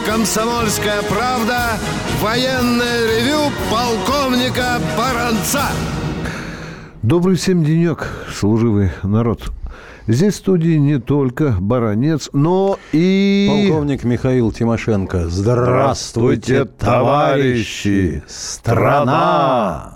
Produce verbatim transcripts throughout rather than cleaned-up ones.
«Комсомольская правда». Военное ревю полковника Баранца. Добрый всем денек, служивый народ. Здесь в студии не только Баранец, но и... полковник Михаил Тимошенко. Здравствуйте, товарищи! Страна,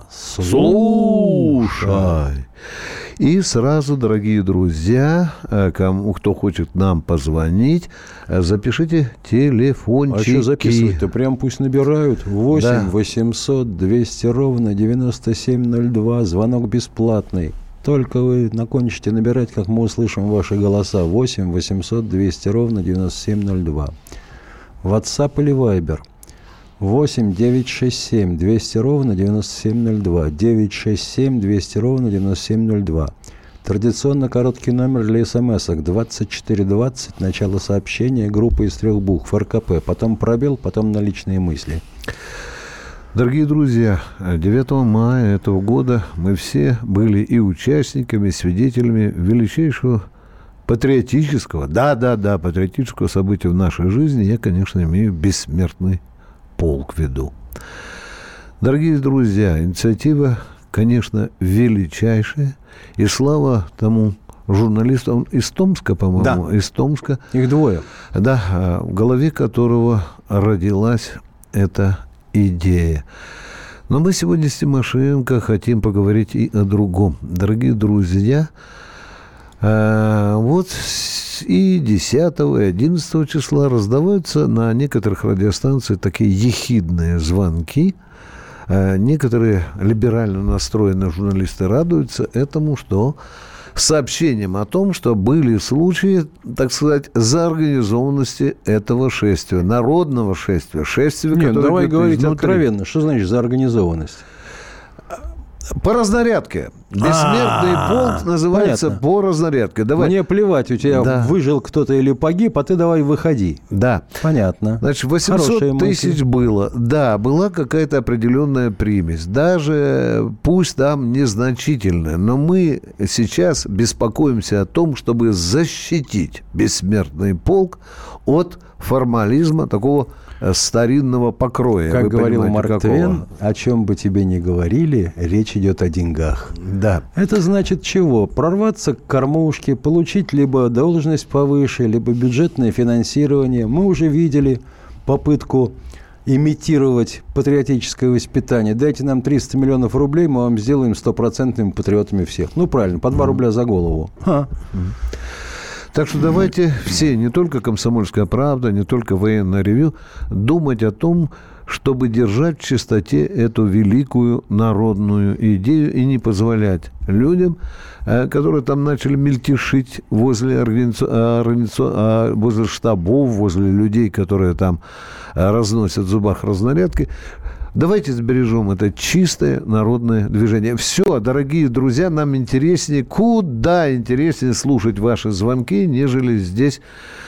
слушай! И сразу, дорогие друзья, кому, кто хочет нам позвонить, запишите телефончики. А что записывать-то? Прям пусть набирают. восемь восемьсот двести ровно девяносто семь ноль два. Звонок бесплатный. Только вы закончите набирать, как мы услышим ваши голоса. восемь восемьсот двести ровно девяносто семь ноль два. WhatsApp или Viber. восемь девятьсот шестьдесят семь двести ровно девяносто семь ноль два. девятьсот шестьдесят семь двести ровно девяносто семь ноль два. Традиционно короткий номер для смс-ок двадцать четыре двадцать. Начало сообщения. Группа из трех букв. РКП. Потом пробел, потом наличные мысли. Дорогие друзья, девятого мая этого года мы все были и участниками, и свидетелями величайшего патриотического, да-да-да, патриотического события в нашей жизни. Я, конечно, имею бессмертный полк в виду. Дорогие друзья, инициатива, конечно, величайшая. И слава тому журналисту, он из Томска, по-моему, да. из Томска. Их двое. Да, в голове которого родилась эта идея. Но мы сегодня с Тимошенко хотим поговорить и о другом. Дорогие друзья, вот и десятого, и одиннадцатого числа раздаваются на некоторых радиостанциях такие ехидные звонки. Некоторые либерально настроенные журналисты радуются этому, что сообщением о том, что были случаи, так сказать, заорганизованности этого шествия, народного шествия, шествия, Нет, которое... давай говорить изнутри. откровенно. Что значит заорганизованность? По разнарядке. Бессмертный полк называется понятно. по разнарядке. Давай. Мне плевать, у тебя Да. выжил кто-то или погиб, а ты давай выходи. Да. Понятно. Значит, восемьсот тысяч было. Да, была какая-то определенная примесь. Даже пусть там незначительная. Но мы сейчас беспокоимся о том, чтобы защитить бессмертный полк от формализма такого старинного покроя. Как Вы говорил понимаете, Марк какого? Твен, о чем бы тебе ни говорили, речь идет о деньгах. Да. Это значит чего? Прорваться к кормушке, получить либо должность повыше, либо бюджетное финансирование. Мы уже видели попытку имитировать патриотическое воспитание. Дайте нам триста миллионов рублей, мы вам сделаем стопроцентными патриотами всех. Ну, правильно, по два рубля за голову. Ха. Так что давайте все, не только «Комсомольская правда», не только «Военное ревю», думать о том, чтобы держать в чистоте эту великую народную идею и не позволять людям, которые там начали мельтешить возле, организа... возле штабов, возле людей, которые там разносят в зубах разнарядки. Давайте сбережем это чистое народное движение. Все, дорогие друзья, нам интереснее, куда интереснее слушать ваши звонки, нежели здесь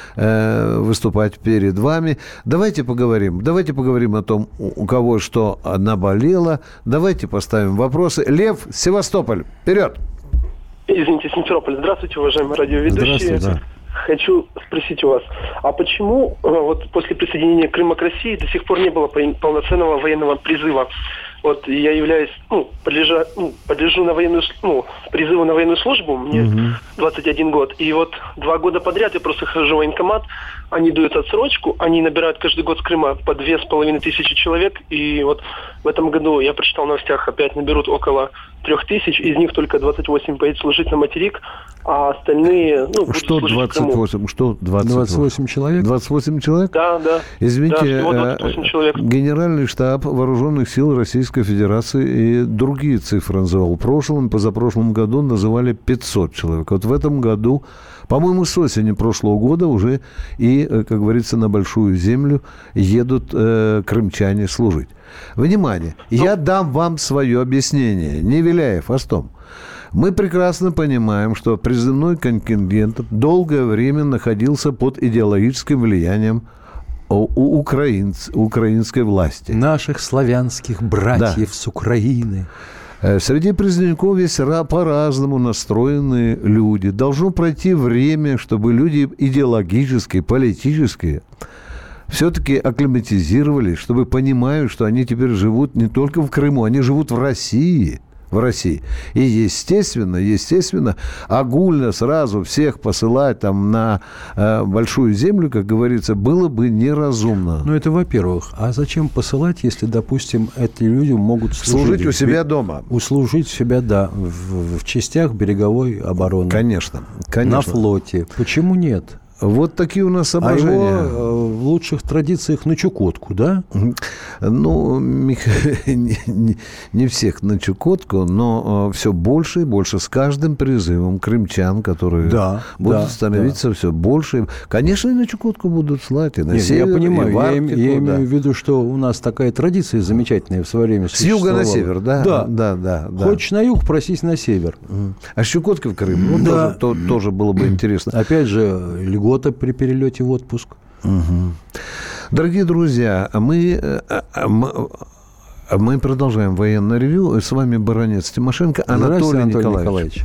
э, выступать перед вами. Давайте поговорим. Давайте поговорим о том, у кого что наболело. Давайте поставим вопросы. Лев, Севастополь, вперед! Извините, Симферополь. Здравствуйте, уважаемые радиоведущие. Здравствуйте, да. Хочу спросить у вас, а почему вот после присоединения Крыма к России до сих пор не было полноценного военного призыва? Вот я являюсь, ну, подлежа, ну, подлежу на военную, ну, призыву на военную службу, мне угу. двадцать один год, и вот два года подряд я просто хожу в военкомат, они дают отсрочку, они набирают каждый год с Крыма по две с половиной тысячи человек, и вот в этом году, я прочитал в новостях, опять наберут около трех тысяч, из них только двадцать восемь поедет служить на материк, а остальные, ну, будут что служить двадцать восемь? Что двадцать восемь? двадцать восемь человек? двадцать восемь человек? Да, да. Извините, да, всего двадцать восемь человек. Генеральный штаб Вооруженных сил Российской Федерации и другие цифры называл. В прошлом и позапрошлом году называли пятьсот человек. Вот в этом году, по-моему, с осени прошлого года уже и, как говорится, на Большую Землю едут э, крымчане служить. Внимание! Я дам вам свое объяснение. Не Виляев, а Стом. Мы прекрасно понимаем, что призывной контингент долгое время находился под идеологическим влиянием у украинц, украинской власти. Наших славянских братьев да. с Украины. Среди призывников есть по-разному настроенные люди. Должно пройти время, чтобы люди идеологические, политические все-таки акклиматизировались, чтобы понимают, что они теперь живут не только в Крыму, они живут в России. В России. И, естественно, естественно, огульно сразу всех посылать там на э, большую землю, как говорится, было бы неразумно. Ну, это во-первых. А зачем посылать, если, допустим, эти люди могут служить, служить у себя дома? Услужить у себя, да, в, в частях береговой обороны. Конечно, конечно. На флоте. Почему нет? Вот такие у нас соображения. А его в лучших традициях на Чукотку, да? Ну, не, не, не всех на Чукотку, но все больше и больше с каждым призывом крымчан, которые да, будут да, становиться да. все больше. Конечно, и на Чукотку будут слать, и на Нет, север, я понимаю, и в Арктику, я, я да. имею в виду, что у нас такая традиция замечательная в свое время с юга на север, да? Да, да, да, да. Хочешь на юг, просись на север. А с Чукотки в Крым? Ну, да. тоже, то, тоже было бы интересно. Опять же, льгота при перелете в отпуск. Угу. Дорогие друзья, мы, мы, мы продолжаем военное ревью. С вами баронец Тимошенко, Анатолий, Анатолий Николаевич. Николаевич.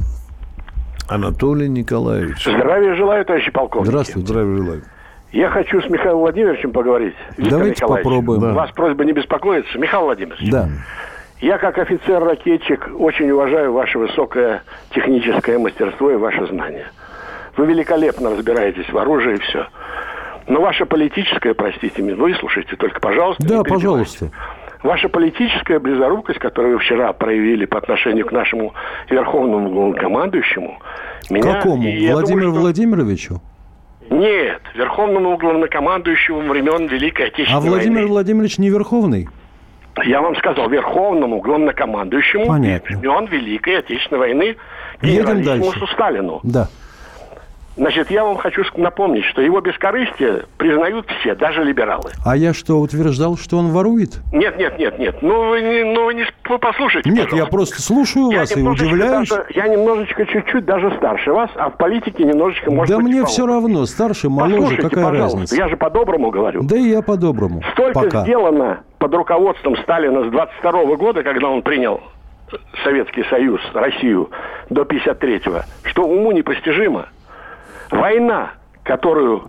Анатолий Николаевич. Здравия желаю, товарищи полковники. Здравствуйте. Здравия желаю. Я хочу с Михаилом Владимировичем поговорить. Виктор Давайте Николаевич, попробуем. У Да. вас просьба не беспокоиться. Михаил Владимирович. Да. Я, как офицер-ракетчик, очень уважаю ваше высокое техническое мастерство и ваше знание. Вы великолепно разбираетесь в оружии и все. Но ваша политическая, простите меня, выслушайте только, пожалуйста. Да, пожалуйста. Ваша политическая близорукость, которую вы вчера проявили по отношению к нашему верховному главнокомандующему, меня... Какому? Владимиру думаю, что... Владимировичу? Нет, верховному главнокомандующему времен Великой Отечественной А Владимир войны. Владимирович не верховный? Я вам сказал, верховному главнокомандующему Понятно. времен Великой Отечественной войны Едем генералиссимусу дальше. Сталину. Да. Значит, я вам хочу напомнить, что его бескорыстие признают все, даже либералы. А я что, утверждал, что он ворует? Нет, нет, нет, нет. Ну, вы, не, ну, вы не вы послушайте, Нет, пожалуйста. я просто слушаю Я вас и немножечко удивляюсь. даже- я немножечко, чуть-чуть даже старше вас, а в политике немножечко, может Да быть, мне и все поумнее. равно, старше, моложе, Послушайте, какая пожалуйста, разница? я же по-доброму говорю. Да и я по-доброму. Столько Пока. сделано под руководством Сталина с двадцать второго года, когда он принял Советский Союз, Россию, до пятьдесят третьего, что уму непостижимо. Война, которую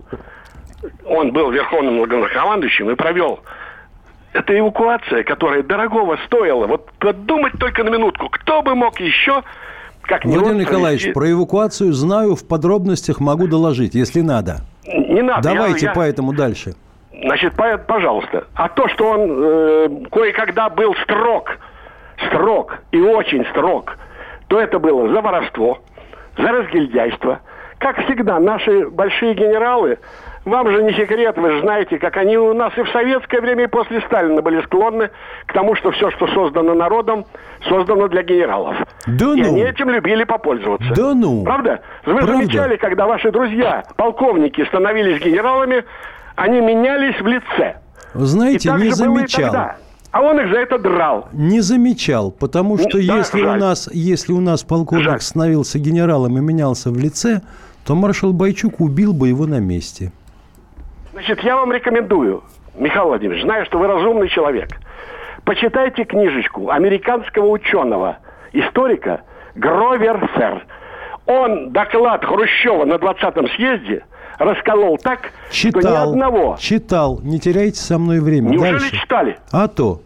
он был верховным главнокомандующим и провел, это эвакуация, которая дорогого стоила. Вот подумать только на минутку, кто бы мог еще, как не Владимир он, Николаевич, провести- про эвакуацию знаю, в подробностях могу доложить, если надо. Не надо. Давайте я- я- поэтому дальше. Значит, по- пожалуйста. А то, что он э, кое-когда был строг, строг и очень строг, то это было за воровство, за разгильдяйство. Как всегда, наши большие генералы, вам же не секрет, вы же знаете, как они у нас и в советское время, и после Сталина были склонны к тому, что все, что создано народом, создано для генералов. Да и ну. они этим любили попользоваться. Да ну. Правда? Вы Правда? замечали, когда ваши друзья, полковники, становились генералами, они менялись в лице. Знаете, И так не же было и замечал. тогда. А он их за это драл. Не замечал, потому что Ну, да, если, у жаль. нас, если у нас полковник Жаль. становился генералом и менялся в лице, то маршал Бойчук убил бы его на месте. Значит, я вам рекомендую, Михаил Владимирович, знаю, что вы разумный человек, почитайте книжечку американского ученого, историка Гровер Фер. Он доклад Хрущева на двадцатом съезде расколол так, что ни Читал, одного. читал, не теряйте со мной время. Неужели Дальше. читали? А то.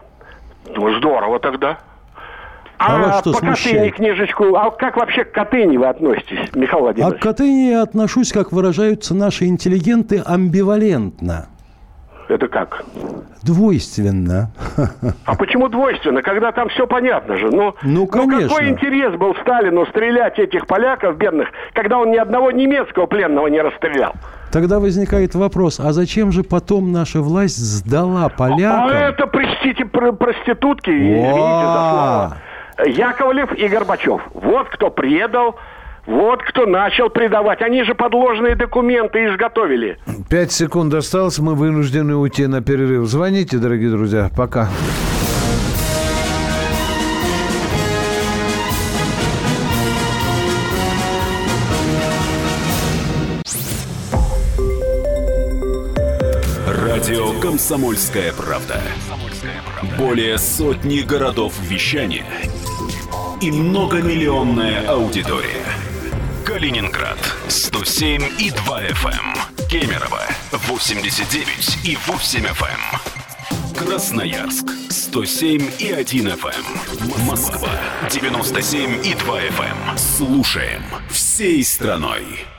Ну, здорово тогда. А А, вас что по Катыни смущает? книжечку, а как вообще к Катыни вы относитесь, Михаил А Владимирович? к Катыни я отношусь, как выражаются наши интеллигенты, амбивалентно. Это как? Двойственно. А почему двойственно, когда там все понятно же? Ну, Ну, конечно. какой интерес был Сталину стрелять этих поляков бедных, когда он ни одного немецкого пленного не расстрелял? Тогда возникает вопрос, а зачем же потом наша власть сдала полякам? А это, простите, пр- проститутки, извините за слово, Яковлев и Горбачев. Вот кто предал, вот кто начал предавать. Они же подложные документы изготовили. Пять секунд осталось, мы вынуждены уйти на перерыв. Звоните, дорогие друзья. Пока. Радио «Комсомольская правда». Более сотни городов вещания и многомиллионная аудитория. Калининград сто семь и два эф эм, Кемерово восемьдесят девять и восемь эф эм. Красноярск сто семь и один эф эм. Москва девяносто семь и два эф эм. Слушаем всей страной.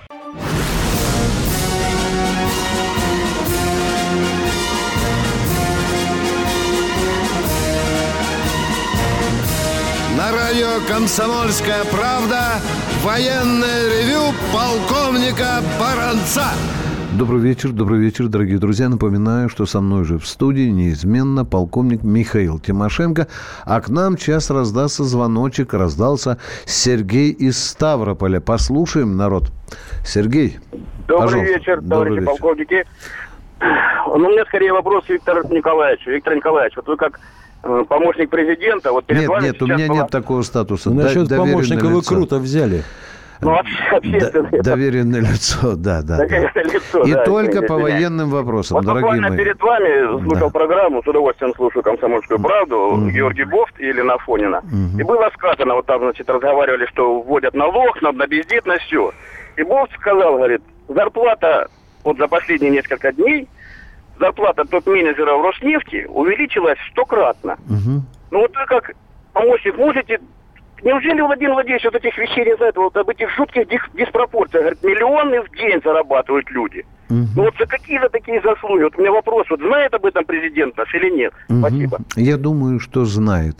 На радио «Комсомольская правда» военное ревю полковника Баранца. Добрый вечер, добрый вечер, дорогие друзья. Напоминаю, что со мной же в студии неизменно полковник Михаил Тимошенко. А к нам сейчас раздастся звоночек. Раздался Сергей из Ставрополя. Послушаем, народ. Сергей, Добрый пожалуйста. вечер, Добрый товарищи вечер. полковники. Ну, у меня скорее вопрос Виктору Николаевичу. Виктор Николаевич, вот вы как э, помощник президента, вот перед Нет, вами нет, у сейчас меня была- нет такого статуса. Ну, Д- насчет доверенное помощника вы лицо. круто взяли. Ну, вообще, Д- общественное. доверенное лицо, да, да. да. Доверенное лицо, И да, только извините, по извиняюсь. военным вопросам, Вот дорогие буквально мои. перед вами слушал Да. программу, с удовольствием слушаю «Комсомольскую правду», Георгий Бофт и Елена Афонина. И было сказано, вот там, значит, разговаривали, что вводят налог на, на бездет, на все. И Бофт сказал, говорит, зарплата вот за последние несколько дней, зарплата топ-менеджера в Роснефти увеличилась стократно. Мгм. Ну вот вы как помощник можете... Неужели Владимир Владимирович вот этих вещей не знает, вот об этих жутких дис- диспропорциях? Говорит, миллионы в день зарабатывают люди. Мгм. Ну вот за какие-то такие заслуги? Вот у меня вопрос, вот знает об этом президент наш или нет? Мгм. Спасибо. Я думаю, что знает.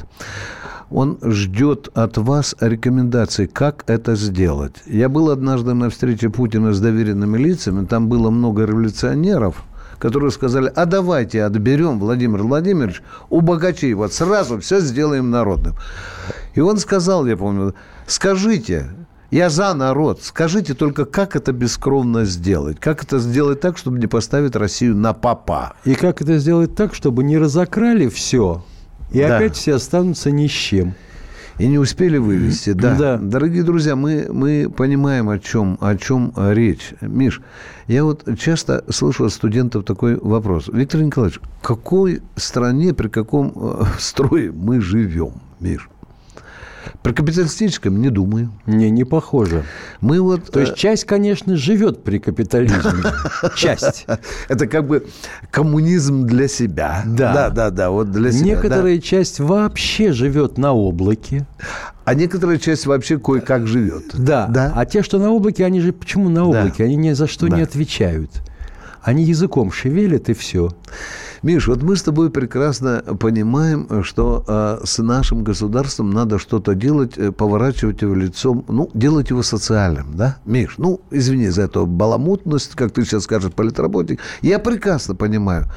Он ждет от вас рекомендаций, как это сделать. Я был однажды на встрече Путина с доверенными лицами, там было много революционеров, которые сказали, а давайте отберем, Владимир Владимирович, у богачей вот сразу все сделаем народным. И он сказал, я помню, скажите, я за народ, скажите только, как это бескровно сделать, как это сделать так, чтобы не поставить Россию на попа. И как это сделать так, чтобы не разокрали все, и Да. опять все останутся ни с чем. И не успели вывести, да. Да. Дорогие друзья, мы, мы понимаем, о чем, о чем речь. Миш, я вот часто слышу от студентов такой вопрос. Виктор Николаевич, в какой стране, при каком э, строе мы живем, Миш? При капиталистическом не думаю. Не, не похоже. Мы вот... То есть часть, конечно, живет при капитализме. Часть. Это как бы коммунизм для себя. Да. Да, да, да, вот для себя. Некоторая часть вообще живет на облаке. да. А некоторая часть вообще кое-как живет. Да. Да. А те, что на облаке, они же почему на облаке? Они ни за что Да. не отвечают. Они языком шевелят, и все. Миш, вот мы с тобой прекрасно понимаем, что э, с нашим государством надо что-то делать, э, поворачивать его лицом, ну, делать его социальным, да, Миш? Ну, извини за эту баламутность, как ты сейчас скажешь, политработник. Я прекрасно понимаю.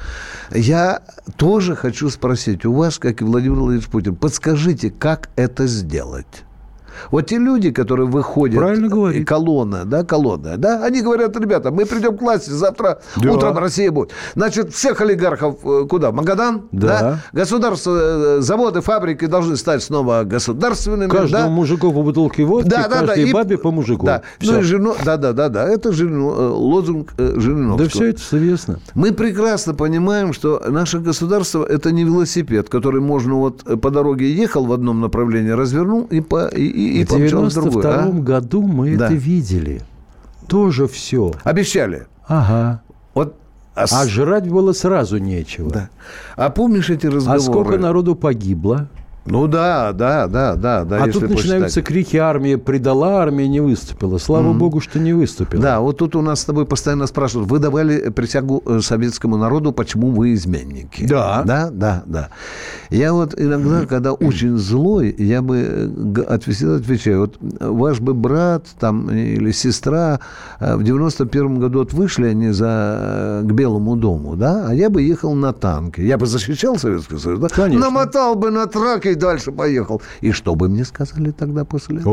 Я тоже хочу спросить у вас, как и Владимир Владимирович Путин, подскажите, как это сделать? Вот те люди, которые выходят... Правильно говорит. Колонна, да, колонна, да, они говорят, ребята, мы придем к власти, завтра Да. утром Россия будет. Значит, всех олигархов э, куда? В Магадан? Да. Государство, э, заводы, фабрики должны стать снова государственными. Каждому да? мужику по бутылке водки, Да, да, да, каждой и- бабе по мужику. Да, Всё. ну, и Жирино- да, да, да, да, это Жирино- э, лозунг э, Жириновского. Да все это известно. Мы прекрасно понимаем, что наше государство – это не велосипед, который можно вот по дороге ехал в одном направлении, развернул и, по, и, и, и В помчал в девяносто другое. втором а? году мы Да. это видели. Тоже все. Обещали. Ага. Вот, а, с- А жрать было сразу нечего. да. А помнишь эти разговоры? А сколько народу погибло? Ну да, да, да, да. да а если тут начинаются посчитать. крики: армия предала, армия не выступила. Слава богу, что не выступила. Да, вот тут у нас с тобой постоянно спрашивают, вы давали присягу э, советскому народу, почему вы изменники? Да. Да, да, да. Я вот иногда, когда очень злой, я бы э, г- отвечаю, отвечаю, вот ваш бы брат там или сестра э, в девяносто первом году вот вышли они за, э, к Белому дому, да, а я бы ехал на танке. Я бы защищал Советский Союз, да? Конечно. Намотал бы на трак и дальше поехал. И что бы мне сказали тогда после этого?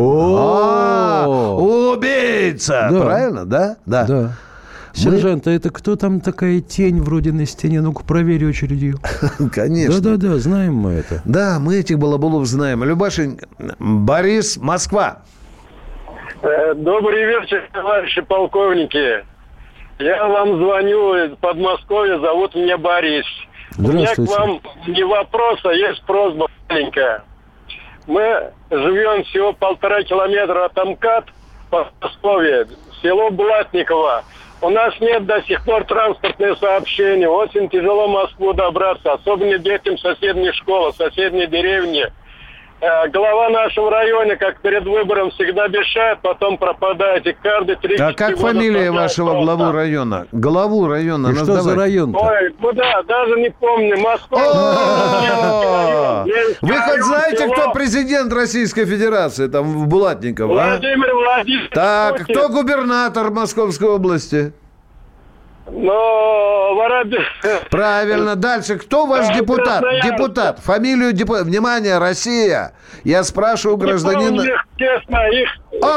О! А, убийца! Да. Правильно, да? Да. Да. Сержант, а это кто там такая тень вроде на стене? Ну-ка, проверь очередью. Конечно. Да-да-да, знаем мы это. Да, мы этих балаболов знаем. Любашенька, Борис, Москва. Э, Добрый вечер, товарищи полковники. Я вам звоню из Подмосковья, зовут меня Борис. У меня к Здравствуйте. вам не вопрос, а есть просьба маленькая. Мы живем всего полтора километра от МКАД, Подмосковья, село Блатниково. У нас нет до сих пор транспортных сообщений. Очень тяжело в Москву добраться, особенно детям соседней школы, соседней деревни. Глава в нашем районе, как перед выбором, всегда обещает, потом пропадает. И каждый три А как фамилия вашего просто. главу района? Главу района. И что за район-то? Ой, куда? Даже не помню. Москва. Вы хоть знаете, кто президент Российской Федерации? Там в Булатниково, Владимир Владимирович. Так, кто губернатор Московской области? Но Воробей... Правильно. Дальше. Кто ваш депутат? Депутат. Фамилию депутата. Внимание, Россия. Я спрашиваю у гражданина... Их, честно, их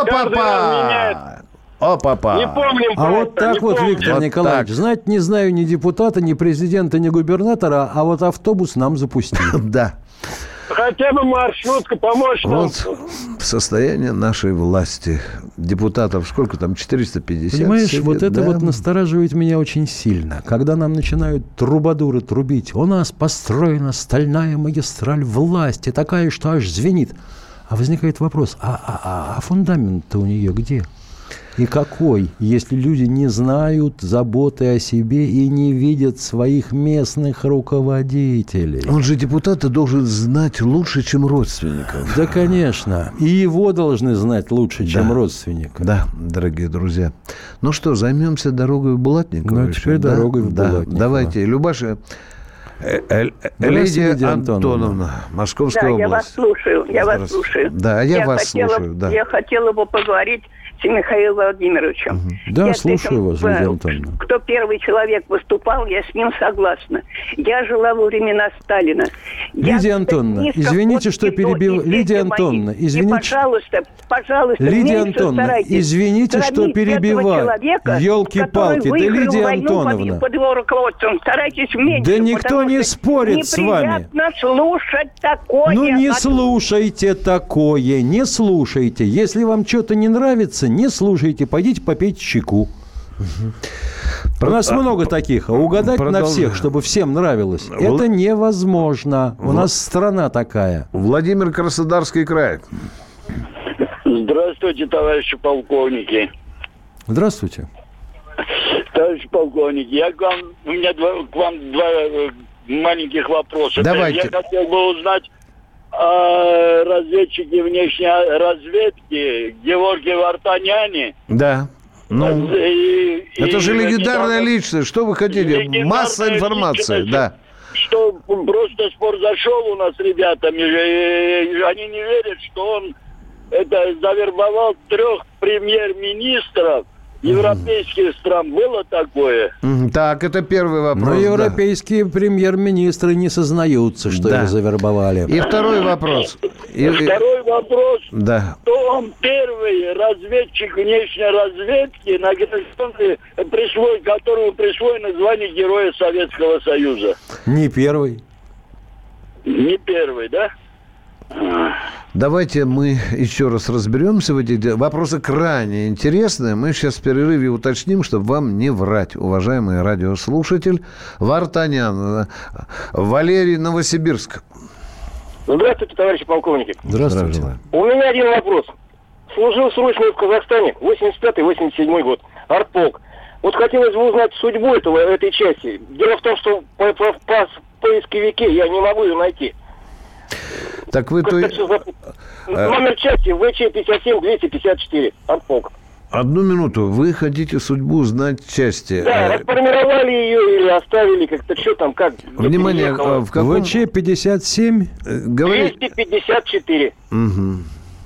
О-папа! О-папа! Не помним. А вот так вот, помним. Виктор вот Николаевич, так. знать не знаю ни депутата, ни президента, ни губернатора, а вот автобус нам запустили. Да. Хотя бы маршрутка, помочь нам. Вот состояние нашей власти. Депутатов сколько там? четыреста пятьдесят? Понимаешь, сидит, вот это да? вот настораживает меня очень сильно. Когда нам начинают трубадуры трубить. У нас построена стальная магистраль власти, такая, что аж звенит. А возникает вопрос, а, а, а фундамент-то у нее где? И какой, если люди не знают заботы о себе и не видят своих местных руководителей? Он же депутата должен знать лучше, чем родственников. Да, конечно. И его должны знать лучше, чем Да. родственника. Да, дорогие друзья. Ну что, займемся дорогой в Булатниково? Ну, еще, теперь да? дорогой в Да. Булатниково. Давайте, Любаша... Э, э, э, Здравствуйте, Лидия Лидия Антоновна, Антоновна. Московская Да, область. я вас слушаю, я вас слушаю. Да, я, я вас хотела, слушаю, да. Я хотела бы поговорить с Михаилом Владимировичем. Да, Я слушаю с вас, Лидия Антоновна. Кто первый человек выступал, я с ним согласна. Я жила во времена Сталина. Лидия Я Антоновна, низко извините, под что стекло, перебил. и Лидия дети Антоновна, мои. извините. И, пожалуйста, пожалуйста, Лидия меньше Антоновна, старайтесь извините, что громить перебиваю. этого человека, Ёлки-палки, который да, выиграл Лидия войну Антоновна. Под, под его руководством. Старайтесь меньше. Да никто потому не что спорит с вами. Неприятно слушать такое. Ну, не от- слушайте такое, не слушайте. Если вам что-то не нравится, не слушайте. Пойдите попейте чайку. У нас много таких, а угадать на Продолжаем. всех, чтобы всем нравилось, Вл- это невозможно. У нас страна такая. Владимир, Краснодарский край. Здравствуйте, товарищи полковники. Здравствуйте. Товарищ полковник, я к вам, у меня два, к вам два э, маленьких вопроса. Давайте. Я хотел бы узнать о разведчике внешней разведки Георгии Вартаняне. Да. Ну, И- это и же легендарная недавно- личность. Что вы хотите? Легендарная Масса информации, личность, да. Что просто спор зашел у нас с ребятами, и они не верят, что он это завербовал трех премьер-министров европейских стран. Было такое? Мгм. Так, это первый вопрос. Но да. европейские премьер-министры не сознаются, что Да. их завербовали. И второй вопрос. И- и- Второй вопрос. Да. Кто он первый разведчик внешней разведки, награжденный, присвоен, которому присвоено звание Героя Советского Союза? Не первый. Не первый, да? Давайте мы еще раз разберемся в этих делах. Вопросы крайне интересные. Мы сейчас в перерыве уточним, чтобы вам не врать, уважаемый радиослушатель. Вартанян, Валерий, Новосибирск. Здравствуйте, товарищи полковники. Здравствуйте. Здравствуйте. У меня один вопрос. Служил срочно в Казахстане, восемьдесят пятый — восемьдесят седьмой год, артполк. Вот хотелось бы узнать судьбу этого, этой части. Дело в том, что по, по, по поисковике я не могу ее найти. Так вы... Как-то То... всё зап- Номер части вэ че пятьдесят семь двести пятьдесят четыре, артполк. Одну минуту. Вы хотите судьбу знать части. Да, Э, расформировали ее или оставили как-то, что там, как? где Внимание, переехало? а в каком... вэ че пятьдесят семь. э, говори- двести пятьдесят четыре. Мгм.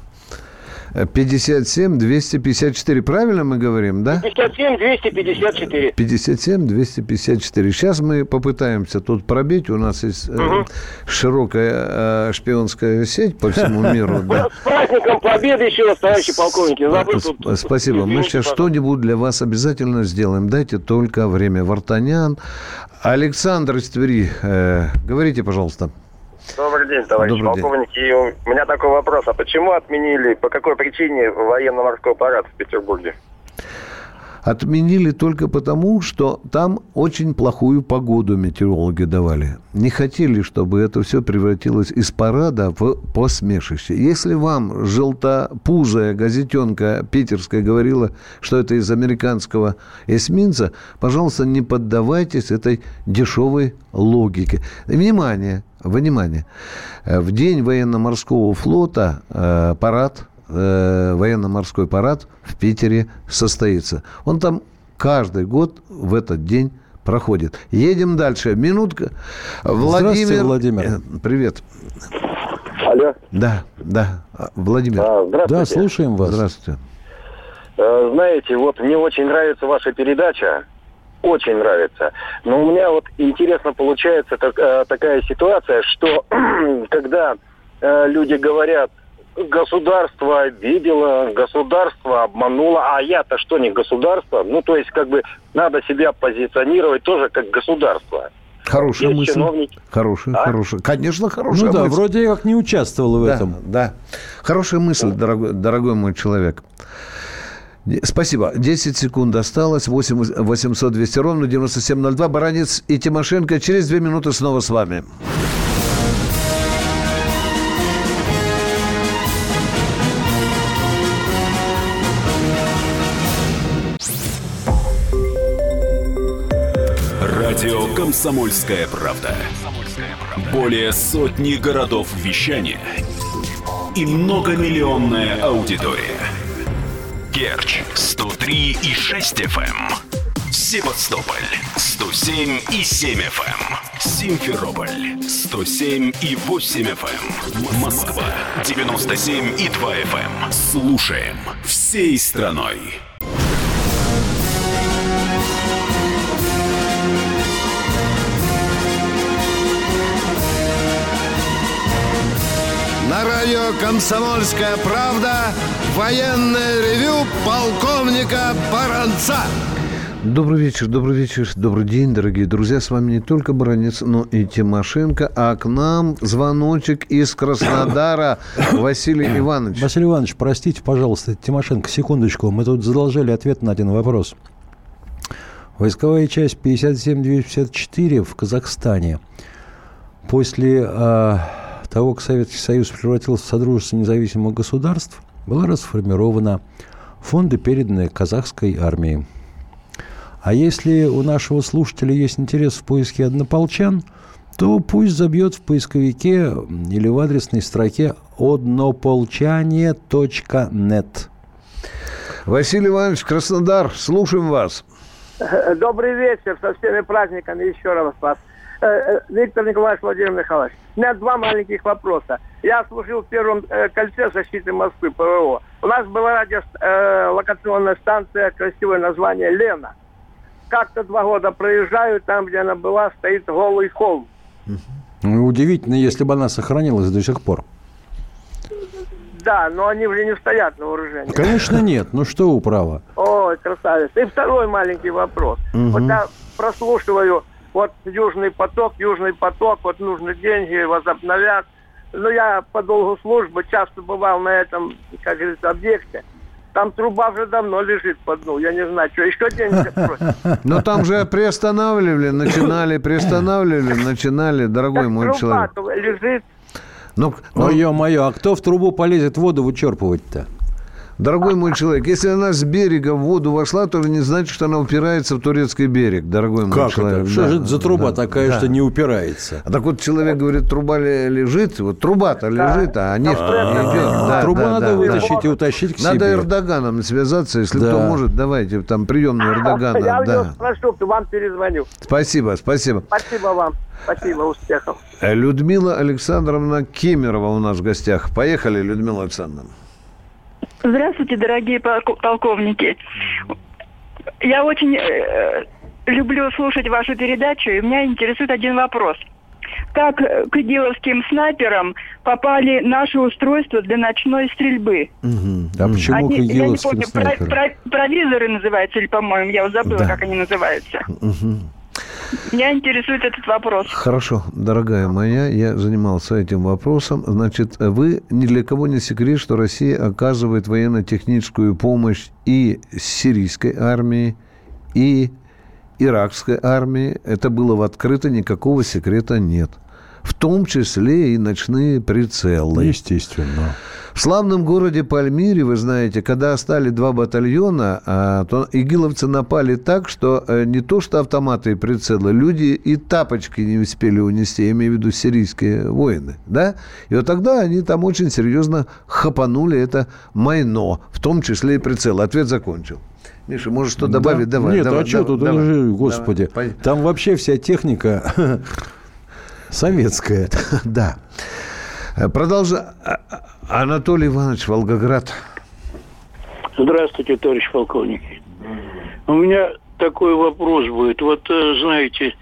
пятьдесят семь двести пятьдесят четыре. Правильно мы говорим, да? пятьдесят семь двести пятьдесят четыре. пятьдесят семь двести пятьдесят четыре. Сейчас мы попытаемся тут пробить. У нас есть э, широкая э, шпионская сеть по всему миру. Да. С праздником Победы еще раз, товарищи полковники. Забыл тут. Сп- Спасибо. Мы Извините, сейчас пожалуйста. что-нибудь для вас обязательно сделаем. Дайте только время. Вартанян. Александр из Твери. Э, говорите, пожалуйста. Добрый день, товарищ Добрый день. полковник. И у меня такой вопрос. А почему отменили, по какой причине военно-морской парад в Петербурге? Отменили только потому, что там очень плохую погоду метеорологи давали. Не хотели, чтобы это все превратилось из парада в посмешище. Если вам желтопузая газетенка питерская говорила, что это из американского эсминца, пожалуйста, не поддавайтесь этой дешевой логике. Внимание, внимание. В день военно-морского флота э, парад, э, военно-морской парад в Питере состоится. Он там каждый год в этот день проходит. Едем дальше. Минутка. Владимир. Владимир. Привет. Алло. Да, да. Владимир. А, здравствуйте. Да, слушаем вас. Здравствуйте. Э, знаете, вот мне очень нравится ваша передача. Очень нравится. Но у меня вот интересно получается так, э, такая ситуация, что когда э, люди говорят, государство обидело, государство обмануло, а я-то что, не государство? Ну, то есть, как бы, надо себя позиционировать тоже как государство. Хорошая Есть мысль. чиновники. Хорошая, А? хорошая. Конечно, хорошая Ну да, мысль. вроде как не участвовал в Да, этом. да. Хорошая мысль, дорогой, дорогой мой человек. Спасибо. десять секунд осталось. восемь восемьсот двести ровно девяносто семь ноль два. Баранец и Тимошенко. Через две минуты снова с вами. Радио «Комсомольская правда». Более сотни городов вещания и многомиллионная аудитория. Керчь сто три и шесть эф эм, Севастополь сто семь и семь эф эм, Симферополь сто семь и восемь эф эм, Москва девяносто семь и два эф эм. Слушаем всей страной. На радио «Комсомольская правда» военное ревю полковника Баранца. Добрый вечер, добрый вечер, добрый день, дорогие друзья. С вами не только Баранец, но и Тимошенко. А к нам звоночек из Краснодара. Василий Иванович. Василий Иванович, простите, пожалуйста, Тимошенко, секундочку. Мы тут задолжали ответ на один вопрос. Войсковая часть пятьдесят семь двести пятьдесят четыре в Казахстане после э, того, как Советский Союз превратился в Содружество независимых государств, была расформирована. Фонды переданы казахской армии. А если у нашего слушателя есть интерес в поиске однополчан, то пусть забьет в поисковике или в адресной строке однополчане точка нет. Василий Иванович, Краснодар, слушаем вас. Добрый вечер, со всеми праздниками еще раз вас. Виктор Николаевич, Владимир Михайлович. У меня два маленьких вопроса. Я служил в первом э, кольце защиты Москвы, ПВО. У нас была радиолокационная станция, красивое название «Лена». Как-то два года проезжаю, там, где она была, стоит голый холм. Ну, удивительно, если бы она сохранилась до сих пор. Да, но они уже не стоят на вооружении. Конечно, нет. Ну, что управа? Ой, красавец. И второй маленький вопрос. Угу. Вот я прослушиваю, вот Южный поток, Южный поток, вот нужны деньги, возобновят. Но я по долгу службы часто бывал на этом, как говорится, объекте. Там труба уже давно лежит по дну. Я не знаю, что еще деньги просят. Но там же приостанавливали, начинали, приостанавливали, начинали, дорогой мой человек. Труба лежит. Ну, ну, ё-моё, а кто в трубу полезет воду вычерпывать-то? Дорогой мой человек, если она с берега в воду вошла, то не значит, что она упирается в турецкий берег, дорогой мой как человек. Это? Что да, же это за труба да, такая, да. что не упирается? А так вот человек говорит, труба лежит, вот труба-то да. лежит, а нефть не идет. Да, трубу да, надо да, вытащить да. и утащить к себе. Надо Эрдоганом связаться, если да. кто может, давайте там приемную Эрдогана. Я да. его спрошу, вам перезвоню. Спасибо, спасибо. Спасибо вам. Спасибо, успехов. Людмила Александровна Кемерова у нас в гостях. Поехали, Людмила Александровна. Здравствуйте, дорогие полковники. Я очень э, люблю слушать вашу передачу, и меня интересует один вопрос. Как к идиловским снайперам попали наши устройства для ночной стрельбы? Угу. А почему они, к идиловским снайперам? Я не помню, про, про, провизоры называются, или, по-моему, я забыла, да. как они называются. Угу. Меня интересует этот вопрос. Хорошо, дорогая моя, я занимался этим вопросом. Значит, вы ни для кого не секрет, что Россия оказывает военно-техническую помощь и сирийской армии, и иракской армии. Это было в открыто, никакого секрета нет. В том числе и ночные прицелы. Естественно. В славном городе Пальмире, вы знаете, когда стали два батальона, то игиловцы напали так, что не то что автоматы и прицелы, люди и тапочки не успели унести, я имею в виду сирийские воины, да? И вот тогда они там очень серьезно хапанули это майно, в том числе и прицелы. Ответ закончил. Миша, можешь что добавить? Да. Давай. Нет, давай, а что тут? Давай, Уже, господи, давай. там вообще вся техника советская. Да. Продолжай. Анатолий Иванович, Волгоград. Здравствуйте, товарищ полковник. У меня такой вопрос будет. Вот, знаете,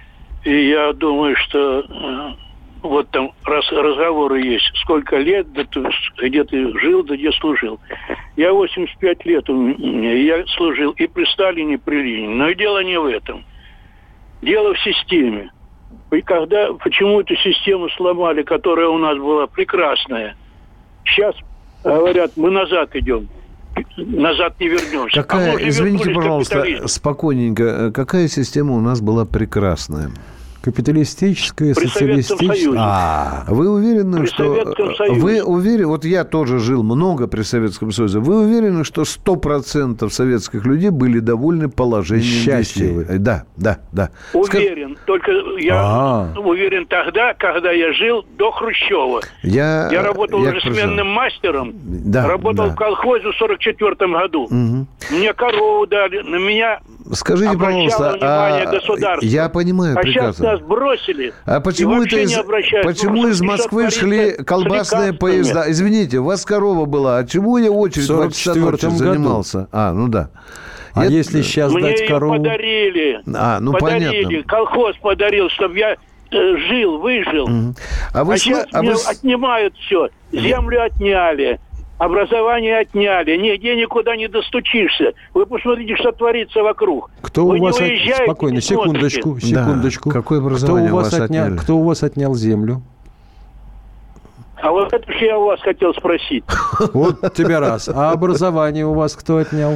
я думаю, что вот там раз разговоры есть, сколько лет, да ты, где ты жил, да где служил. Я восемьдесят пять лет у меня, я служил и при Сталине, и при Ленине. Но дело не в этом. Дело в системе. И когда, почему эту систему сломали, которая у нас была прекрасная, сейчас говорят, мы назад идем, назад не вернемся. Какая, а извините, пожалуйста, спокойненько, какая система у нас была прекрасная? Капиталистическая, социалистическая. А, вы уверены, при что... Вы уверены, вот я тоже жил много при Советском Союзе, вы уверены, что сто процентов советских людей были довольны положением счастливы? Детей? Да, да, да. Уверен, Скаж... только я А-а-а. уверен тогда, когда я жил до Хрущева. Я, я работал я уже сменным мастером, да, работал да. в колхозе в сорок четвёртом году. Угу. Мне корову дали, на меня... Скажите, пожалуйста, внимание а... государства. Я понимаю а прекрасно. Сейчас нас бросили. А почему, это из... почему из Москвы шли колбасные поезда? Извините, у вас корова была. А чему я очередь в двадцать четвёртом занимался? А, ну да. А это... если сейчас Мне дать корову? Мне подарили. А, ну подарили. Понятно. Колхоз подарил, чтобы я э, жил, выжил. Угу. А, вы а сейчас а мне вы... отнимают все. Землю отняли. Образование отняли. Нигде никуда не достучишься. Вы посмотрите, что творится вокруг. Кто Вы у вас... От... Спокойно, секундочку, секундочку. Да. Какое образование кто у вас, вас отня... отняли? Кто у вас отнял землю? А вот это же я у вас хотел спросить. Вот тебе раз. А образование у вас кто отнял?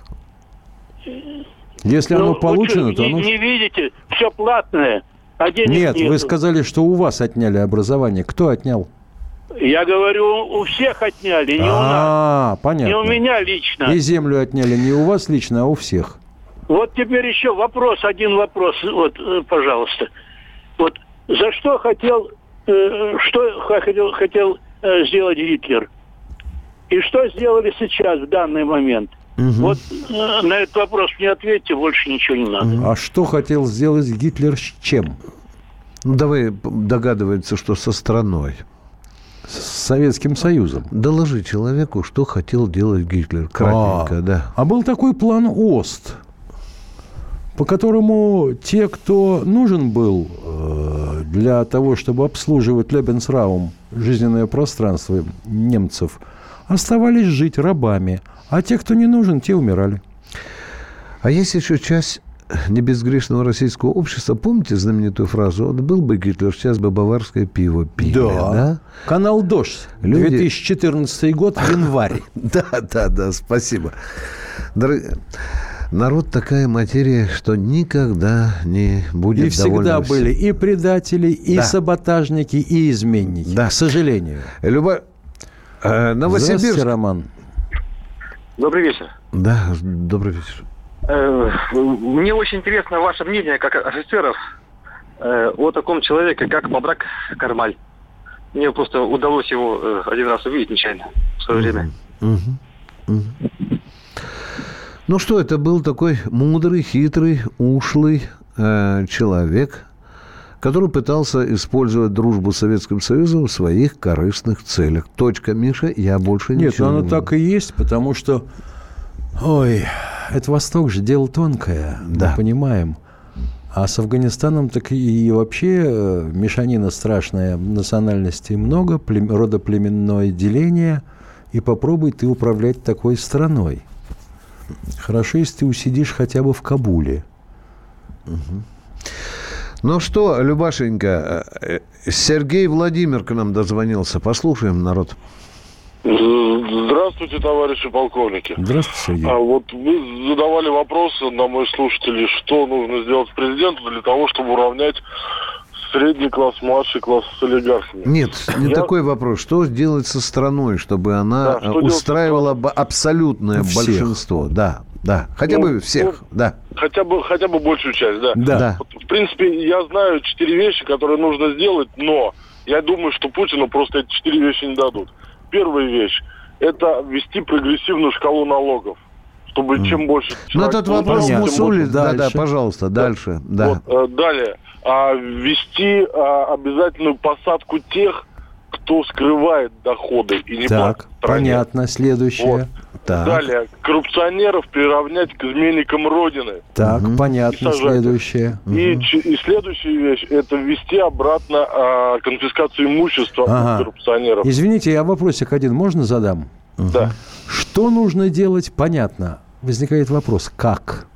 Если оно получено, то оно... Не видите, все платное, а денег нет. Нет, вы сказали, что у вас отняли образование. Кто отнял? Я говорю, у всех отняли, не у нас. А, понятно. Не у меня лично. И землю отняли не у вас лично, а у всех. Вот теперь еще вопрос, один вопрос, вот, пожалуйста. Вот за что хотел, э, что хотел, хотел э, сделать Гитлер? И что сделали сейчас, в данный момент? Угу. Вот э, на этот вопрос мне ответьте, больше ничего не надо. А что хотел сделать Гитлер с чем? Ну, давай догадывается, что со страной. С Советским Союзом. Доложи человеку, что хотел делать Гитлер. Кратенько, а, да. А был такой план ОСТ, по которому те, кто нужен был э, для того, чтобы обслуживать Лебенсраум, жизненное пространство немцев, оставались жить рабами. А те, кто не нужен, те умирали. А есть еще часть небезгрешного российского общества. Помните знаменитую фразу? Вот был бы Гитлер, сейчас бы баварское пиво пили. Да. да? Канал «Дождь». Люди... две тысячи четырнадцатый год, январь. Да, да, да, спасибо. Народ такая материя, что никогда не будет. И всегда были и предатели, и саботажники, и изменники. Да. К сожалению. Любовь. Новосибирск. Здравствуйте, Роман. Добрый вечер. Да, добрый вечер. Мне очень интересно ваше мнение, как офицеров, о таком человеке, как Бабрак Кармаль. Мне просто удалось его один раз увидеть нечаянно в свое время. Uh-huh. Uh-huh. Ну что, это был такой мудрый, хитрый, ушлый э, человек, который пытался использовать дружбу с Советским Союзом в своих корыстных целях. Точка, Миша, я больше ничего Нет, но не оно так и есть, потому что... Ой, это Восток же, дело тонкое, да. Мы понимаем. А с Афганистаном так и вообще мешанина страшная, национальностей много, плем, родоплеменное деление, и попробуй ты управлять такой страной. Хорошо, если ты усидишь хотя бы в Кабуле. Угу. Ну что, Любашенька, Сергей Владимир к нам дозвонился. Послушаем, народ. Здравствуйте, товарищи полковники. Здравствуйте, Сергей. А вот вы задавали вопросы, на мои слушатели, что нужно сделать президенту для того, чтобы уравнять средний класс, младший класс с олигархами. Нет, не Я... такой вопрос. Что сделать со страной, чтобы она да, устраивала бы абсолютное всех. большинство? Да, да. Хотя ну, бы всех, ну, да. Хотя бы, хотя бы большую часть, да. Да. да. Вот, в принципе, я знаю четыре вещи, которые нужно сделать, но я думаю, что Путину просто эти четыре вещи не дадут. Первая вещь – это ввести прогрессивную шкалу налогов. Чтобы mm. чем больше... Ну, этот вопрос Мусули, да-да, пожалуйста, да. дальше. Да. Вот, э, далее. А, ввести а, обязательную посадку тех, кто скрывает доходы и не так, понятно. Следующее. Вот. Так. Далее. Коррупционеров приравнять к изменникам Родины. Так, угу. понятно. Следующее. И, угу. и следующая вещь – это ввести обратно а, конфискацию имущества ага. коррупционеров. Извините, я вопросик один можно задам? Да. Что нужно делать? Понятно. Возникает вопрос, как?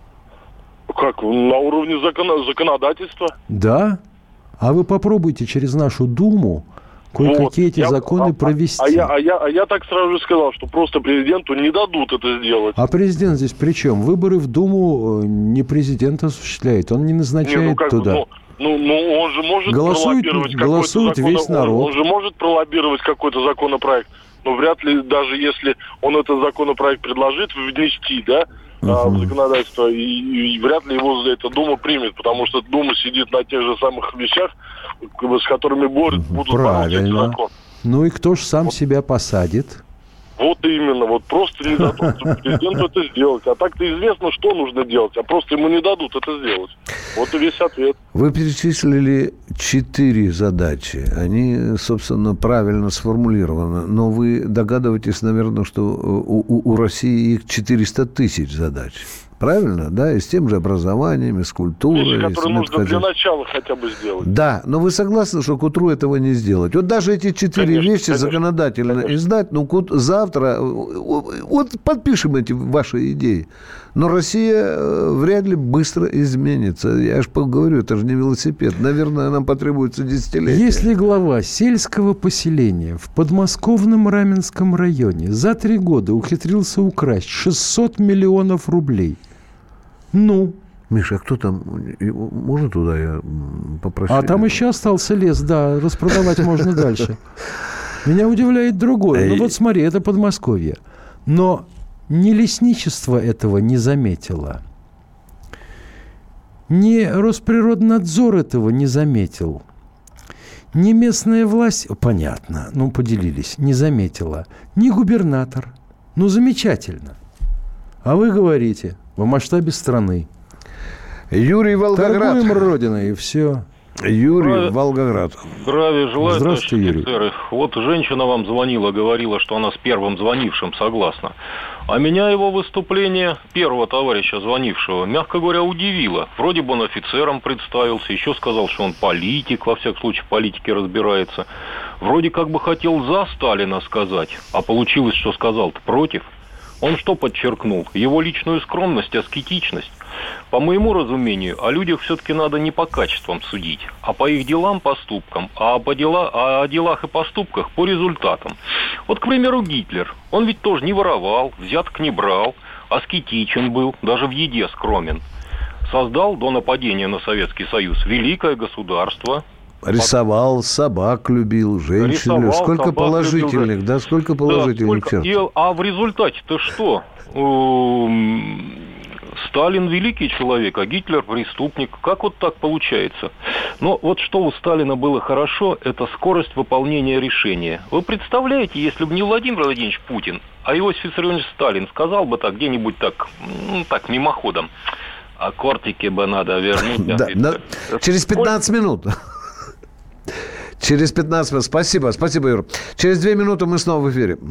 Как? На уровне закон... законодательства. Да? А вы попробуйте через нашу Думу кое-какие вот. эти я... законы а, провести. А я, а, я, а я так сразу же сказал, что просто президенту не дадут это сделать. А президент здесь при чем? Выборы в Думу не президент осуществляет, он не назначает не, ну, туда. Бы, ну, ну, ну, он же может голосует, пролоббировать голосует какой-то весь закон... народ. Он, он же может пролоббировать какой-то законопроект. Но вряд ли, даже если он этот законопроект предложит внести, да, uh-huh. в законодательство, и, и вряд ли его за это Дума примет, потому что Дума сидит на тех же самых вещах, с которыми борют, uh-huh. будут бороться эти законы. Ну и кто ж сам вот. себя посадит? Вот именно, вот просто не дадут президенту это сделать. А так-то известно, что нужно делать, а просто ему не дадут это сделать. Вот и весь ответ. Вы перечислили четыре задачи. Они, собственно, правильно сформулированы. Но вы догадываетесь, наверное, что у, у, у России их четыреста тысяч задач. Правильно, да? И с тем же образованием, и с культурой. Вещи, которые нужно для начала хотя бы сделать. Да, но вы согласны, что к утру этого не сделать? Вот даже эти четыре конечно, вещи конечно, законодательно конечно. издать, ну, завтра, вот подпишем эти ваши идеи. Но Россия вряд ли быстро изменится. Я же говорю, это же не велосипед. Наверное, нам потребуется десятилетия. Если глава сельского поселения в подмосковном Раменском районе за три года ухитрился украсть шестьсот миллионов рублей, ну... Миша, а кто там? Можно туда я попрошу? А там еще остался лес, да, распродавать можно дальше. Меня удивляет другое. Ну вот смотри, это Подмосковье. Но ни лесничество этого не заметило, ни Росприроднадзор этого не заметил, ни местная власть, понятно, ну поделились, не заметила, ни губернатор. Ну замечательно. А вы говорите, в масштабе страны. Юрий Волгоград. Торгуем Родиной, и все. Юрий Здравия, Волгоград. Здравия желаю, Здравствуйте, Юрий. офицеры. Вот женщина вам звонила, говорила, что она с первым звонившим согласна. А меня его выступление первого товарища звонившего, мягко говоря, удивило. Вроде бы он офицером представился, еще сказал, что он политик, во всяком случае в политике разбирается. Вроде как бы хотел за Сталина сказать, а получилось, что сказал-то против. Он что подчеркнул? Его личную скромность, аскетичность. По моему разумению, о людях все-таки надо не по качествам судить, а по их делам, поступкам, а, по дела, а о делах и поступках по результатам. Вот, к примеру, Гитлер. Он ведь тоже не воровал, взяток не брал, аскетичен был, даже в еде скромен. Создал до нападения на Советский Союз великое государство. Рисовал, собак любил, женщин Рисовал, любил. Сколько собак положительных, любил, да, сколько положительных да, черт. И, а в результате-то что? Сталин великий человек, а Гитлер преступник. Как вот так получается? Но вот что у Сталина было хорошо, это скорость выполнения решения. Вы представляете, если бы не Владимир Владимирович Путин, а Иосиф Виссарионович Сталин сказал бы так, где-нибудь так, ну, так, мимоходом, а кортики бы надо вернуть. Да, да, через пятнадцать минут. Через пятнадцать минут. Спасибо, спасибо, Юр. Через две минуты мы снова в эфире.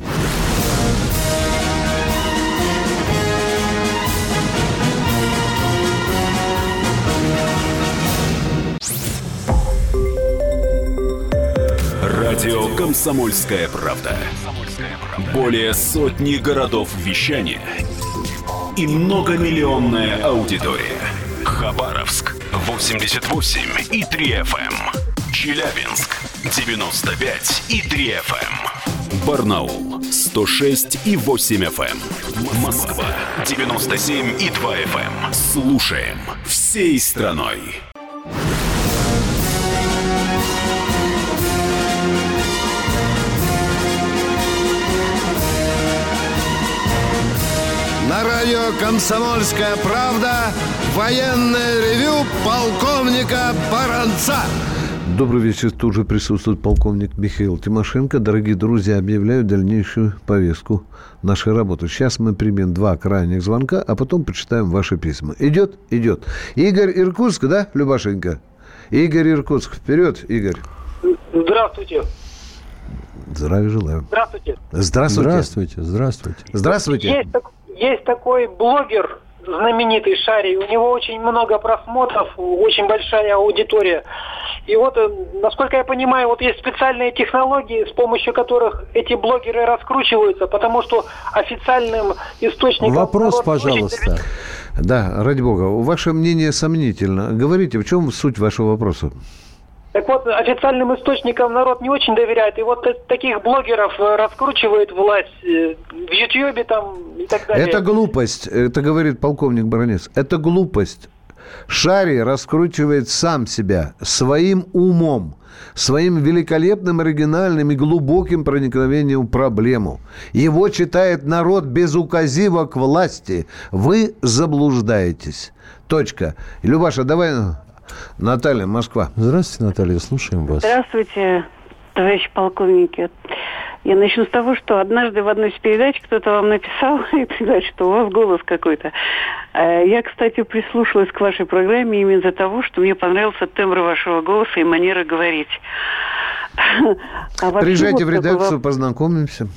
Радио «Комсомольская правда». Более сотни городов вещания и многомиллионная аудитория. Хабаровск восемьдесят восемь и три эф эм. Челябинск девяносто пять и три эф эм. Барнаул сто шесть и восемь эф эм. Москва девяносто семь и два эф эм. Слушаем всей страной. На радио «Комсомольская правда» военное ревю полковника Баранца. Добрый вечер. Тут же присутствует полковник Михаил Тимошенко. Дорогие друзья, объявляю дальнейшую повестку нашей работы. Сейчас мы примем два крайних звонка, а потом почитаем ваши письма. Идет? Идет. Игорь, Иркутск, да, Любашенька? Игорь, Иркутск. Вперед, Игорь. Здравствуйте. Здравия желаю. Здравствуйте. Здравствуйте. Здравствуйте. Здравствуйте. Здравствуйте. Есть, есть такой блогер, знаменитый Шарий. У него очень много просмотров, очень большая аудитория. И вот, насколько я понимаю, вот есть специальные технологии, с помощью которых эти блогеры раскручиваются, потому что официальным источником... Вопрос, пожалуйста. Очень... Да, ради бога. Ваше мнение сомнительно. Говорите, в чем суть вашего вопроса? Так вот, официальным источникам народ не очень доверяет. И вот таких блогеров раскручивает власть в Ютьюбе там и так далее. Это глупость, это говорит полковник Баранец. Это глупость. Шарий раскручивает сам себя своим умом, своим великолепным, оригинальным и глубоким проникновением в проблему. Его читает народ без указивок власти. Вы заблуждаетесь. Точка. Любаша, давай... Наталья, Москва. Здравствуйте, Наталья, слушаем вас. Здравствуйте, товарищи полковники. Я начну с того, что однажды в одной из передач кто-то вам написал, что у вас голос какой-то. Я, кстати, прислушалась к вашей программе именно из-за того, что мне понравился тембр вашего голоса и манера говорить. А Приезжайте вот в редакцию, такой... познакомимся.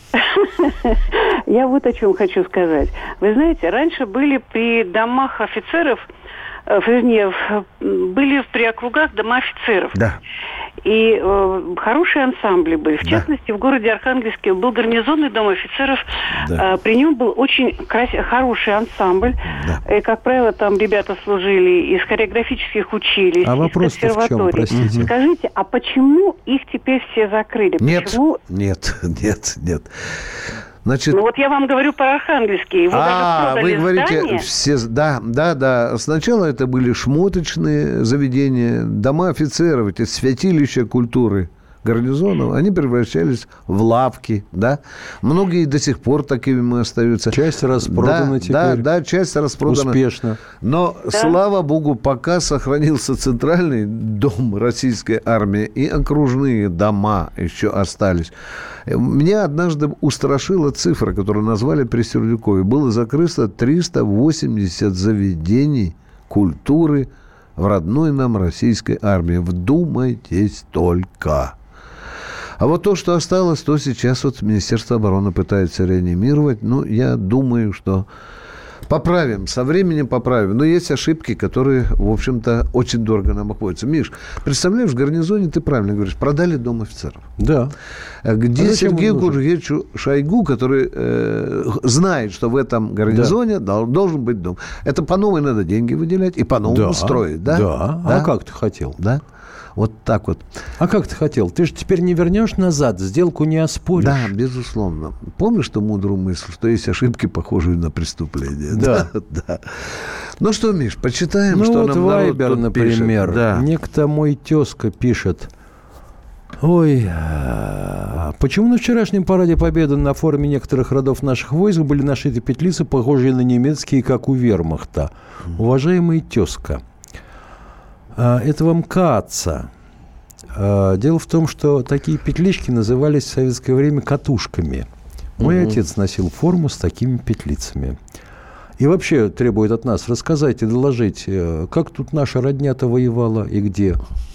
Я вот о чем хочу сказать. Вы знаете, раньше были при домах офицеров, вернее, были при округах дома офицеров. Да. И э, хорошие ансамбли были. В да. частности, в городе Архангельске был гарнизонный дом офицеров. Да. Э, при нем был очень крас... хороший ансамбль. Да. И, как правило, там ребята служили из хореографических училищ, а из консерваторий. Чем, скажите, а почему их теперь все закрыли? Нет, почему... нет, нет, нет. Значит, ну вот я вам говорю про Архангельский. Его а, даже вы говорите, здание. все, да, да, да. Сначала это были шмоточные заведения, дома офицеров, эти святилища культуры гарнизонов, они превращались в лавки, да. Многие до сих пор такими остаются. Часть распродана да, теперь. Да, да, часть распродана. Успешно. Но, да. слава богу, пока сохранился центральный дом российской армии и окружные дома еще остались. Меня однажды устрашила цифра, которую назвали при Сердюкове. Было закрыто триста восемьдесят заведений культуры в родной нам российской армии. Вдумайтесь только. А вот то, что осталось, то сейчас вот Министерство обороны пытается реанимировать. Ну, я думаю, что поправим, со временем поправим. Но есть ошибки, которые, в общем-то, очень дорого нам обходятся. Миш, представляешь, в гарнизоне, ты правильно говоришь, продали дом офицеров. Да. Где а Сергею Кужугетовичу Шойгу, который э, знает, что в этом гарнизоне да. должен быть дом. Это по новой надо деньги выделять и по-новому да. строить, да? Да. да. А как ты хотел? Да. Вот так вот. А как ты хотел? Ты же теперь не вернешь назад, сделку не оспоришь. Да, безусловно. Помнишь ту мудрую мысль, что есть ошибки, похожие на преступления? Да. да, да. Ну что, Миш, почитаем, ну что вот нам народ Вайбер, тут например. пишет. Да. Некто мой тезка пишет. Ой, почему на вчерашнем параде Победы на форме некоторых родов наших войск были нашиты петлицы, похожие на немецкие, как у вермахта? Уважаемый тезка, это вам каца. Дело в том, что такие петлички назывались в советское время катушками. Мой угу. отец носил форму с такими петлицами. И вообще требует от нас рассказать и доложить, как тут наша родня-то воевала и где.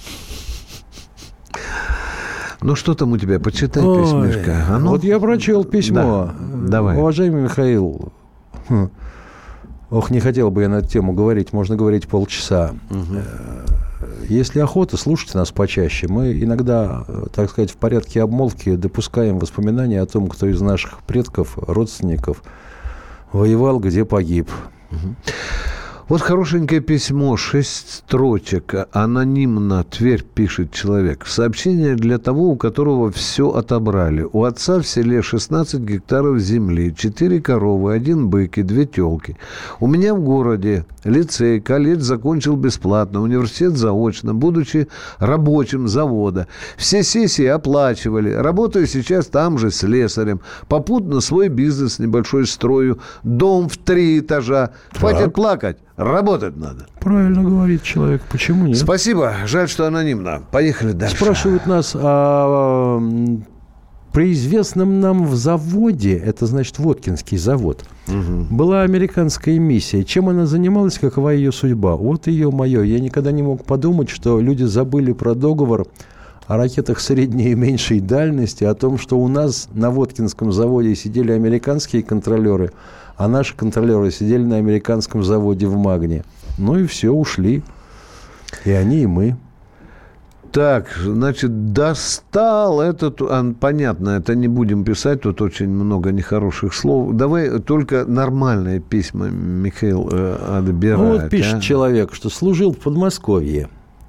Ну, что там у тебя? Почитай письмишко. А ну? Вот я прочел письмо. Да. Давай. Уважаемый Михаил, хм, ох, не хотел бы я на эту тему говорить. Можно говорить полчаса. Угу. Если охота, слушайте нас почаще. Мы иногда, так сказать, в порядке обмолвки допускаем воспоминания о том, кто из наших предков, родственников воевал, где погиб. Угу. Вот хорошенькое письмо, шесть строчек, анонимно, Тверь, пишет человек. Сообщение для того, у которого все отобрали. У отца в селе шестнадцать гектаров земли, четыре коровы, один бык и две телки. У меня в городе лицей, колледж закончил бесплатно, университет заочно, будучи рабочим завода. Все сессии оплачивали. Работаю сейчас там же слесарем. Попутно свой бизнес небольшой строю. Дом в три этажа. Хватит так плакать. Работать надо. Правильно говорит человек. Почему нет? Спасибо. Жаль, что анонимно. Поехали дальше. Спрашивают нас о... При известном нам в заводе, это значит Воткинский завод, угу. была американская миссия. Чем она занималась, какова ее судьба? Вот ее мое. Я никогда не мог подумать, что люди забыли про договор о ракетах средней и меньшей дальности, о том, что у нас на Воткинском заводе сидели американские контролеры, а наши контролеры сидели на американском заводе в Магне. Ну и все, ушли. И они, и мы. Так, значит, достал этот... Понятно, это не будем писать, тут очень много нехороших слов. Давай только нормальные письма, Михаил, отбирать. Вот пишет а? человек, что служил в Подмосковье,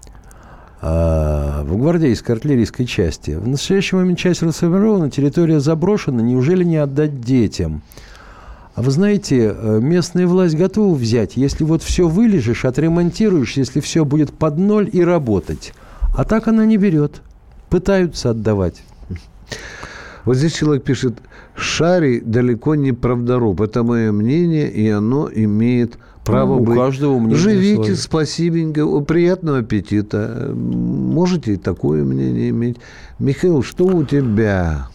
в гвардейской артиллерийской части. В настоящий момент часть расформирована, территория заброшена, неужели не отдать детям? А вы знаете, местная власть готова взять, если вот все вылежишь, отремонтируешь, если все будет под ноль и работать. А так она не берет. Пытаются отдавать. Вот здесь человек пишет, Шарий далеко не правдоруб. Это мое мнение, и оно имеет право ну, быть. У каждого мнение Живите, свое. Спасибенько, приятного аппетита. Можете и такое мнение иметь. Михаил, что у тебя?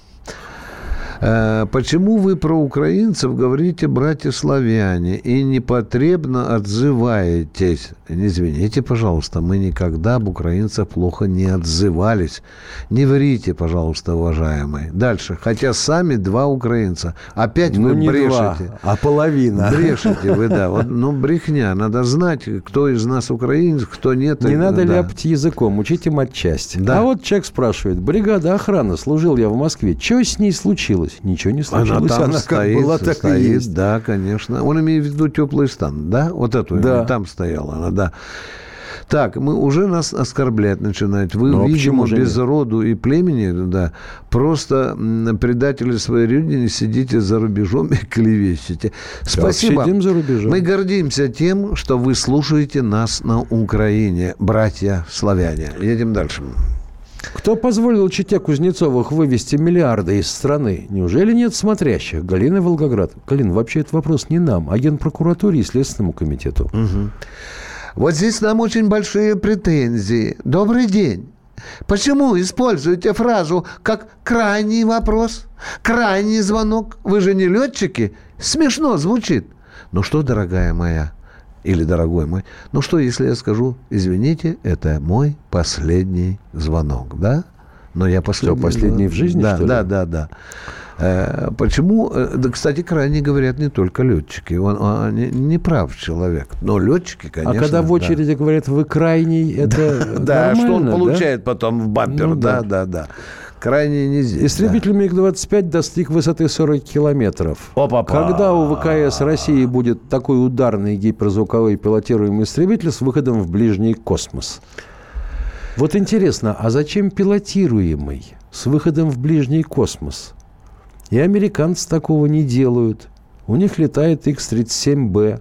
Почему вы про украинцев говорите, братья-славяне, и непотребно отзываетесь? Извините, пожалуйста, мы никогда об украинцах плохо не отзывались. Не врите, пожалуйста, уважаемые. Дальше. Хотя сами два украинца. Опять ну, вы не брешете. Два, а половина. Брешете вы, да. Вот, ну, брехня. Надо знать, кто из нас украинец, кто нет. Не и, надо да. ляпать языком, учите матчасть. Да. А вот человек спрашивает, бригада охраны, служил я в Москве. Что с ней случилось? Ничего не случилось. Она там Она стоит, как была, так стоит, и есть. Да, конечно. Он имеет в виду теплый стан, да? Вот эту, да. Там стояла она, да. Так, мы уже нас оскорблять начинают. Вы, ну, видимо, без нет? роду и племени, да, просто предатели своей родины, сидите за рубежом и клевещете. Спасибо. Сидим за рубежом. Мы гордимся тем, что вы слушаете нас на Украине, братья-славяне. Едем дальше. Кто позволил Чете Кузнецовых вывести миллиарды из страны? Неужели нет смотрящих? Галина, Волгоград. Галина, вообще этот вопрос не нам, а Генпрокуратуре и Следственному комитету. Угу. Вот здесь нам очень большие претензии. Добрый день. Почему используете фразу как крайний вопрос? Крайний звонок? Вы же не летчики? Смешно звучит. Ну что, дорогая моя, или дорогой мой, ну что, если я скажу, извините, это мой последний звонок, да? Но я последний. Что, последний в жизни, да, что ли? Да, да, да. Э, почему? Да, кстати, крайне говорят не только летчики. Он, он не, не прав человек. Но летчики, конечно. А когда в очереди да. говорят, вы крайний, это да, что он получает да? потом в бампер. Ну, да, да, да. да. Крайне не здесь. Истребитель да. миг двадцать пять достиг высоты сорок километров. Опа-па. Когда у ВКС России будет такой ударный гиперзвуковой пилотируемый истребитель с выходом в ближний космос? Вот интересно, а зачем пилотируемый с выходом в ближний космос? И американцы такого не делают. У них летает икс тридцать семь бэ.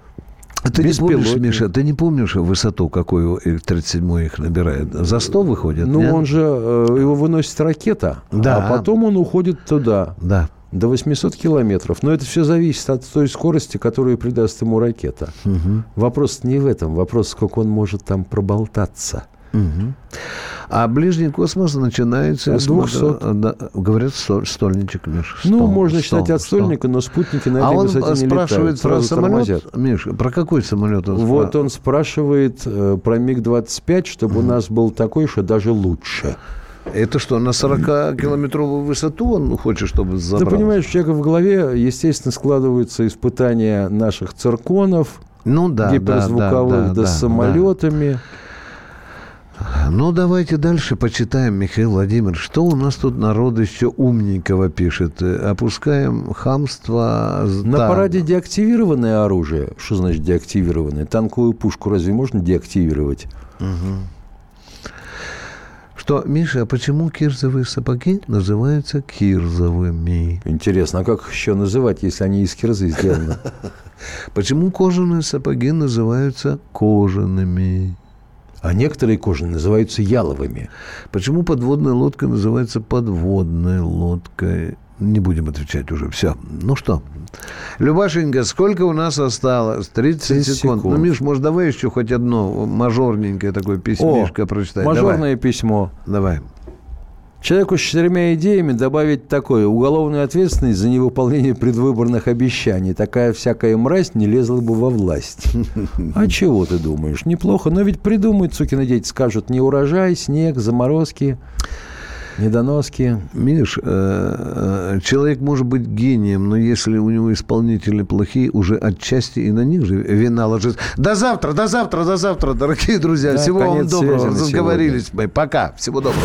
А ты не помнишь, Миша, ты не помнишь высоту, какую икс тридцать семь их набирает? За сто выходит? Ну, нет? Он же, его выносит ракета, да. а потом он уходит туда. Да. До восемьсот километров. Но это все зависит от той скорости, которую придаст ему ракета. Угу. Вопрос не в этом. Вопрос, сколько он может там проболтаться. Угу. А ближний космос начинается с двухсот. Да, говорят, столь, стольничек, Миша. Ну, стол, можно стол, считать от стол. стольника, но спутники на этой а высоте не летают. А он спрашивает про самолет, тормозят. Миша, про какой самолет он Вот спрашивает? он спрашивает э, про миг двадцать пять, чтобы угу. у нас был такой, что даже лучше. Это что, на сорокакилометровую высоту он хочет, чтобы забрал? Ты понимаешь, у человека в голове, естественно, складываются испытания наших цирконов, ну, да, гиперзвуковых, да, да, да, да, с самолетами. Да. Ну, давайте дальше почитаем, Михаил Владимирович. Что у нас тут народ еще умненького пишет? Опускаем хамство. На да. параде деактивированное оружие. Что значит деактивированное? Танковую пушку разве можно деактивировать? Угу. Что, Миша, а почему кирзовые сапоги называются кирзовыми? Интересно, а как их еще называть, если они из кирзы сделаны? Почему кожаные сапоги называются кожаными? А некоторые кожаные называются яловыми. Почему подводная лодка называется подводной лодкой? Не будем отвечать уже. Все. Ну что, Любашенька, сколько у нас осталось? тридцать секунд. секунд. Ну, Миш, может, давай еще хоть одно мажорненькое такое письмишко прочитать? Мажорное давай. письмо. Давай. Человеку с четырьмя идеями добавить такое: уголовную ответственность за невыполнение предвыборных обещаний. Такая всякая мразь не лезла бы во власть. А чего ты думаешь? Неплохо, но ведь придумают, сукины дети, скажут: не урожай, снег, заморозки, недоноски. Миш, человек может быть гением, но если у него исполнители плохие, уже отчасти и на них же вина ложится. До завтра, до завтра, до завтра, дорогие друзья. Да, всего вам доброго. Разговорились мы. Пока. Всего доброго.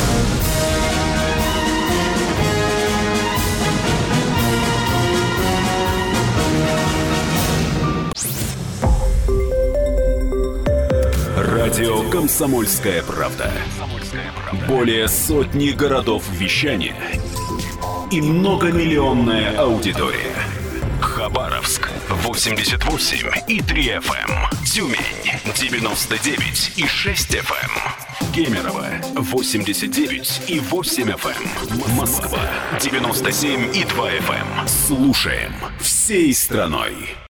Радио «Комсомольская правда». Более сотни городов вещания и многомиллионная аудитория. Хабаровск восемьдесят восемь и три эф эм, Тюмень девяносто девять и шесть эф эм, Кемерово восемьдесят девять и восемь эф эм, Москва девяносто семь и два эф эм. Слушаем всей страной.